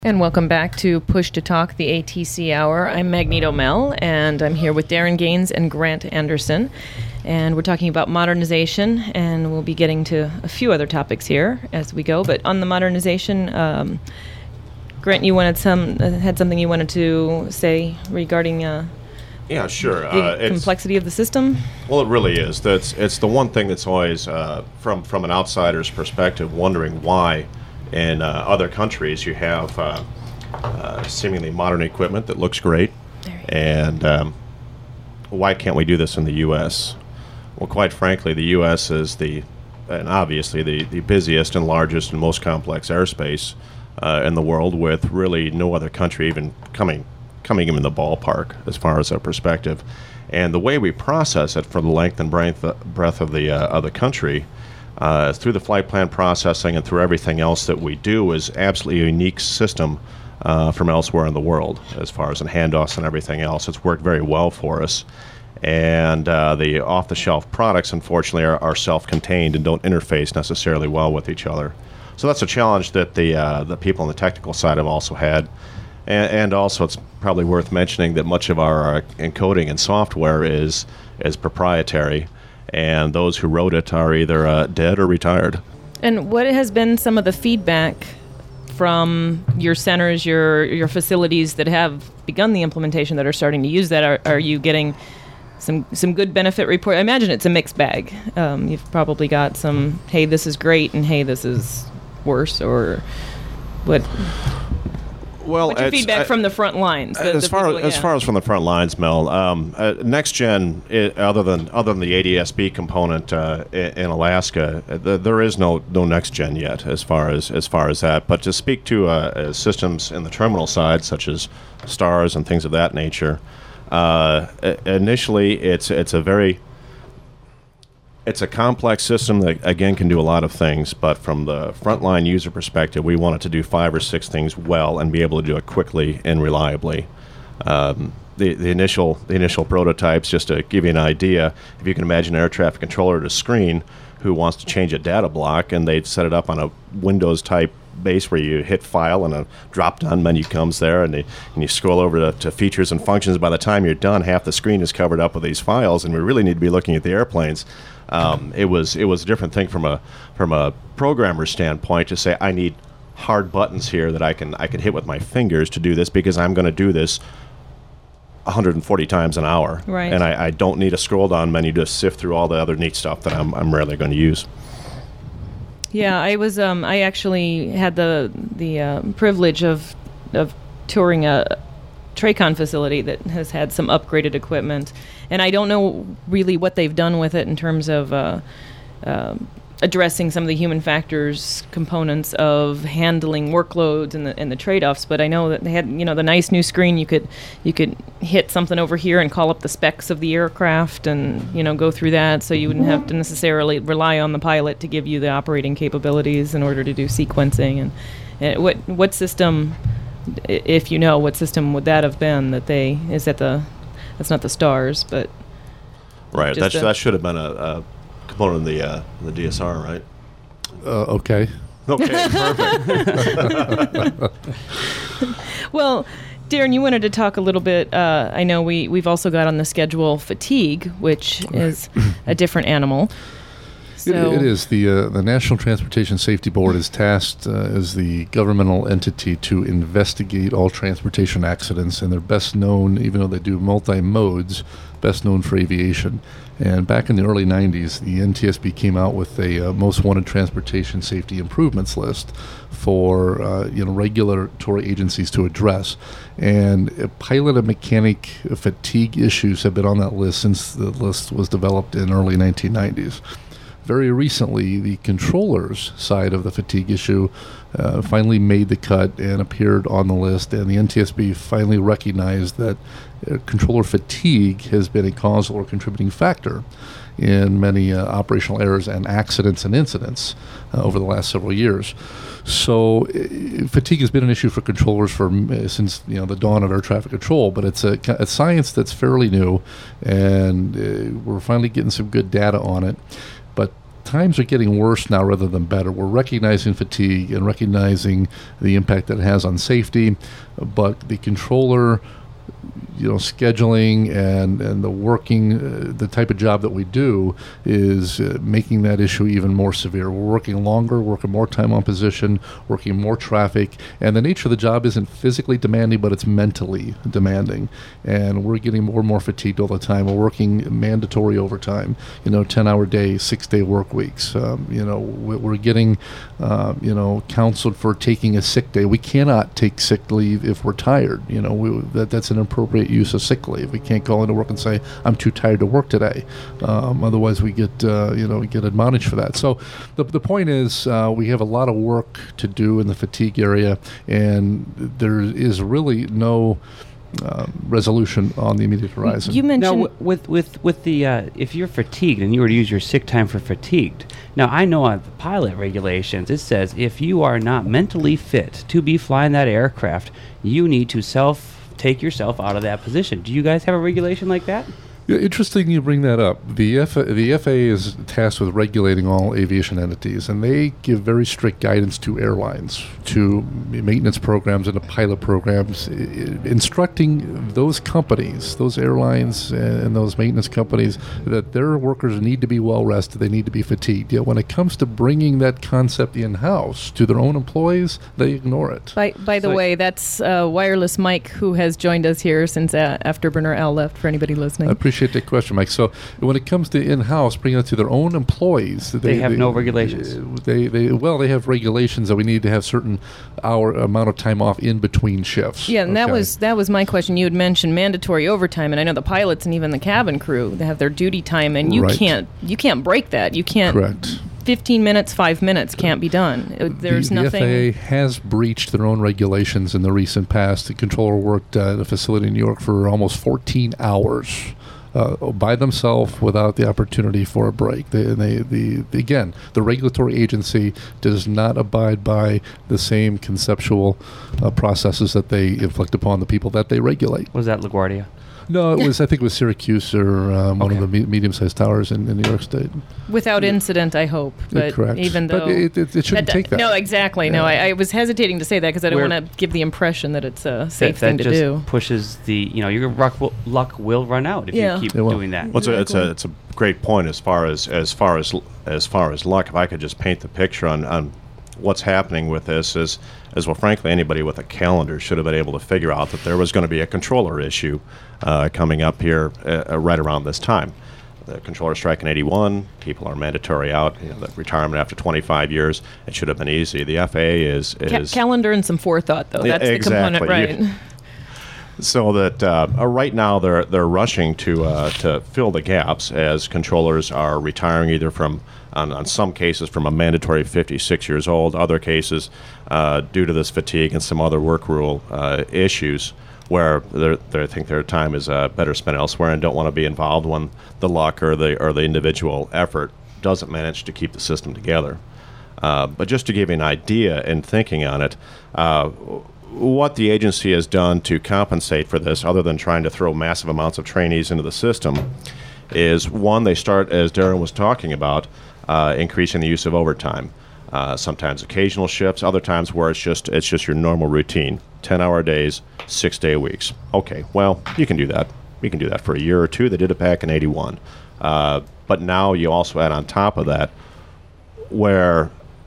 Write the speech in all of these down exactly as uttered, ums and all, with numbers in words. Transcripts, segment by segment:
And welcome back to Push to Talk, the A T C Hour. I'm Magneto Mel, and I'm here with Darren Gaines and Grant Anderson. And we're talking about modernization, and we'll be getting to a few other topics here as we go. But on the modernization, um, Grant, you wanted some uh, had something you wanted to say regarding uh, yeah, sure. the uh, complexity of the system? Well, it really is. That's it's the one thing that's always, uh, from from an outsider's perspective, wondering why in uh, other countries you have uh, uh, seemingly modern equipment that looks great, and um, why can't we do this in the U S? Well, quite frankly, the U S is the, and obviously the, the busiest and largest and most complex airspace uh, in the world, with really no other country even coming coming in the ballpark as far as our perspective. And the way we process it for the length and breadth, breadth of the uh, of the country, uh, through the flight plan processing and through everything else that we do, is absolutely a unique system uh, from elsewhere in the world as far as in handoffs and everything else. It's worked very well for us. And uh, the off-the-shelf products, unfortunately, are, are self-contained and don't interface necessarily well with each other. So that's a challenge that the uh, the people on the technical side have also had. And, and also, it's probably worth mentioning that much of our uh, encoding and software is is proprietary, and those who wrote it are either uh, dead or retired. And what has been some of the feedback from your centers, your your facilities that have begun the implementation, that are starting to use that? Are, are you getting some some good benefit report? I imagine it's a mixed bag. Um, you've probably got some, hey, this is great, and hey, this is worse, or what? Well, what's your feedback uh, from the front lines? The, as the far people, as yeah. far as from the front lines, Mel, um, uh, next gen, it, other than other than the A D S B component uh, in, in Alaska, uh, the, there is no no next gen yet as far as as far as that. But to speak to uh, uh, systems in the terminal side, such as STARS and things of that nature, uh, initially it's it's a very It's a complex system that, again, can do a lot of things, but from the frontline user perspective, we want it to do five or six things well and be able to do it quickly and reliably. Um, the, the initial the initial prototypes, just to give you an idea, if you can imagine an air traffic controller at a screen who wants to change a data block, and they'd set it up on a Windows-type base where you hit File and a drop-down menu comes there, and, they, and you scroll over to, to features and functions. By the time you're done, half the screen is covered up with these files, and we really need to be looking at the airplanes. Um, it was it was a different thing from a from a programmer standpoint to say, I need hard buttons here that I can I can hit with my fingers to do this, because I'm going to do this one hundred forty times an hour, right. and I, I don't need a scroll down menu to sift through all the other neat stuff that I'm I'm rarely going to use. Yeah, I was. Um, I actually had the the uh, privilege of of touring a TRACON facility that has had some upgraded equipment, and I don't know really what they've done with it in terms of uh, uh, addressing some of the human factors components of handling workloads and the and the trade-offs. But I know that they had, you know, the nice new screen. You could you could hit something over here and call up the specs of the aircraft, and you know go through that, so you wouldn't have to necessarily rely on the pilot to give you the operating capabilities in order to do sequencing. And, and what what system? If you know, what system would that have been? That they is that the that's not the STARS, but right. That sh- a, that should have been a, a component of the uh, the D S R, right? Uh, okay. Okay. Perfect. Well, Darren, you wanted to talk a little bit. Uh, I know we we've also got on the schedule fatigue, which is a different animal. It, it is. The uh, the National Transportation Safety Board is tasked uh, as the governmental entity to investigate all transportation accidents, and they're best known, even though they do multi-modes, best known for aviation. And back in the early nineties, the N T S B came out with a uh, most wanted transportation safety improvements list for uh, you know regulatory agencies to address. And uh, pilot and mechanic fatigue issues have been on that list since the list was developed in early nineteen nineties. Very recently, the controllers side of the fatigue issue uh, finally made the cut and appeared on the list, and the N T S B finally recognized that uh, controller fatigue has been a causal or contributing factor in many uh, operational errors and accidents and incidents uh, over the last several years. So uh, fatigue has been an issue for controllers for uh, since you know the dawn of air traffic control, but it's a, a science that's fairly new, and uh, we're finally getting some good data on it. But times are getting worse now rather than better. We're recognizing fatigue and recognizing the impact that it has on safety, but the controller, you know, scheduling and, and the working, uh, the type of job that we do is uh, making that issue even more severe. We're working longer, working more time on position, working more traffic, and the nature of the job isn't physically demanding, but it's mentally demanding. And we're getting more and more fatigued all the time. We're working mandatory overtime, you know, ten-hour days, six-day work weeks. Um, you know, we're getting, uh, you know, counseled for taking a sick day. We cannot take sick leave if we're tired. You know, we, that that's an appropriate use of sick leave. We can't go into work and say, I'm too tired to work today. Um, otherwise, we get, uh, you know, we get admonished for that. So the the point is uh, we have a lot of work to do in the fatigue area, and there is really no uh, resolution on the immediate horizon. You mentioned... Now, w- with, with, with the, uh, if you're fatigued and you were to use your sick time for fatigued, now I know on the pilot regulations, it says if you are not mentally fit to be flying that aircraft, you need to self take yourself out of that position. Do you guys have a regulation like that? Yeah, interesting you bring that up. The F- the F A A is tasked with regulating all aviation entities, and they give very strict guidance to airlines, to maintenance programs and to pilot programs, I- instructing those companies, those airlines and those maintenance companies, that their workers need to be well rested, they need to be fatigued. Yet when it comes to bringing that concept in-house to their own employees, they ignore it. By, by the So- way, that's uh, Wireless Mike, who has joined us here since uh, Afterburner Al left, for anybody listening. I appreciate that question, Mike. So when it comes to in-house, bringing it to their own employees, They have no regulations. They, they well, they have regulations that we need to have certain hour amount of time off in between shifts. Yeah, and that Okay. was that was my question. You had mentioned mandatory overtime, and I know the pilots and even the cabin crew, they have their duty time, and you Right. can't you can't break that. You can't. Correct. fifteen minutes, five minutes can't be done. Uh, There's the, the nothing. F A A has breached their own regulations in the recent past. The controller worked uh, at a facility in New York for almost fourteen hours. Uh, by themselves without the opportunity for a break. They, they, the, again, the regulatory agency does not abide by the same conceptual uh, processes that they inflict upon the people that they regulate. Was that LaGuardia? No, it was. I think it was Syracuse or um, one Okay. of the me- medium-sized towers in, in New York State. Without incident, I hope. But Correct. even though but it, it, it shouldn't that- take that. No, exactly. No, Yeah. I, I was hesitating to say that because I don't We're- want to give the impression that it's a safe that, thing that to just do. pushes the, you know, your luck will, luck will run out if Yeah. you keep It will. doing that. Well, it's a, it's a it's a great point as far as as far as as far as luck. If I could just paint the picture on, on what's happening with this is, is well, frankly, anybody with a calendar should have been able to figure out that there was going to be a controller issue uh, coming up here uh, right around this time. The controller strike in eighty-one, people are mandatory out, you know, the retirement after twenty-five years. It should have been easy. The F A A is Ca- is calendar and some forethought, though. Yeah, That's the component, exactly. right? You- so that uh, uh, right now they're they're rushing to uh, to fill the gaps as controllers are retiring either from on, on some cases from a mandatory fifty-six years old, other cases uh, due to this fatigue and some other work rule uh, issues where they're, they think their time is uh, better spent elsewhere and don't want to be involved when the luck or the or the individual effort doesn't manage to keep the system together. Uh, but just to give you an idea in thinking on it, uh, what the agency has done to compensate for this, other than trying to throw massive amounts of trainees into the system, is one, they start, as Darren was talking about, uh, increasing the use of overtime. Uh, sometimes occasional shifts, other times where it's just it's just your normal routine, ten-hour days, six-day weeks. Okay, well, you can do that. You can do that for a year or two. They did it back in eighty-one. Uh, but now you also add on top of that where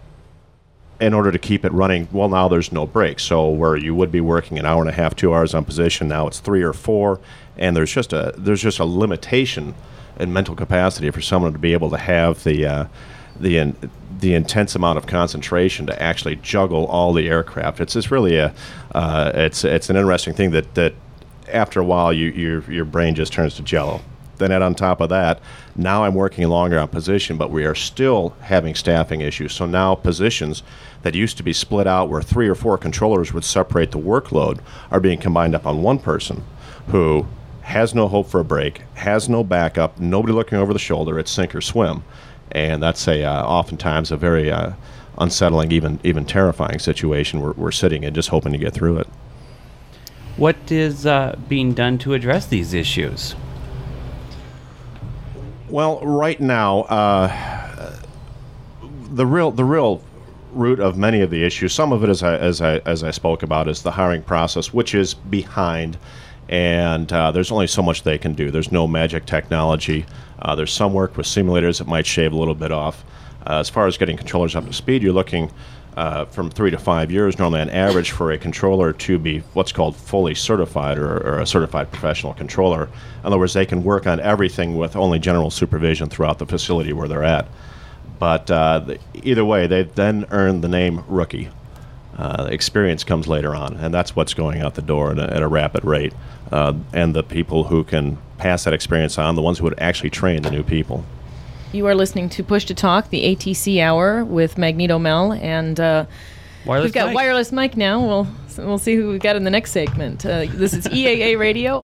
in order to keep it running, well, now there's no break. So where you would be working an hour and a half, two hours on position, now it's three or four, and there's just a there's just a limitation in mental capacity for someone to be able to have the uh, the in, the intense amount of concentration to actually juggle all the aircraft. It's just really a uh, it's it's an interesting thing that that after a while you your your brain just turns to jello. Then add on top of that, now I'm working longer on position, but we are still having staffing issues. So now positions that used to be split out where three or four controllers would separate the workload are being combined up on one person who has no hope for a break, has no backup, nobody looking over the shoulder. It's sink or swim. And that's a uh, oftentimes a very uh, unsettling, even even terrifying situation we're, we're sitting in just hoping to get through it. What is uh, being done to address these issues? Well, right now, uh, the real the real root of many of the issues, some of it, as I as I as I spoke about, is the hiring process, which is behind, and uh, there's only so much they can do. There's no magic technology. Uh, there's some work with simulators that might shave a little bit off. Uh, as far as getting controllers up to speed, you're looking uh, from three to five years, normally on average, for a controller to be what's called fully certified, or, or a certified professional controller. In other words, they can work on everything with only general supervision throughout the facility where they're at. But uh, the, either way, they then earn the name rookie. Uh, experience comes later on, and that's what's going out the door at a, at a rapid rate. Uh, and the people who can pass that experience on, the ones who would actually train the new people. You are listening to Push to Talk, the A T C Hour with Magneto Mel, and uh, wireless we've got Mike. Wireless Mike now. We'll we'll see who we've got in the next segment. Uh, this is E A A Radio.